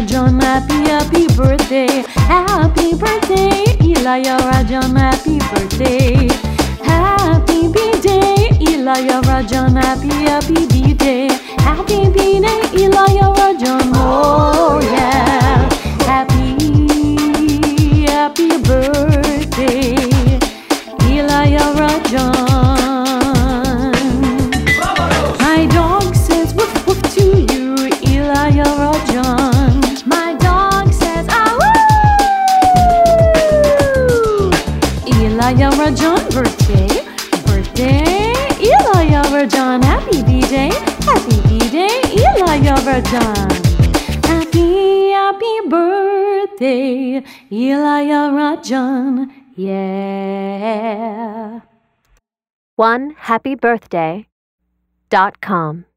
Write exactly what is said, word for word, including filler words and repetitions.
Rajan, happy, happy birthday. Happy birthday, Ilaya Rajan, happy birthday. Happy B-Day, Ilaya Rajan, happy, happy B-Day. Happy B-Day, Ilaya Rajan, oh yeah. Happy, happy birthday, Ilaya Rajan. My dog says woof woof to you, Ilaya Rajan. My dog says ah woo. Ilaya Rajan, birthday, birthday, Ilaya Rajan. Happy B-Day, happy B-Day, Ilaya Rajan. Happy, happy birthday, Ilaya Rajan, yeah. one happy birthday dot com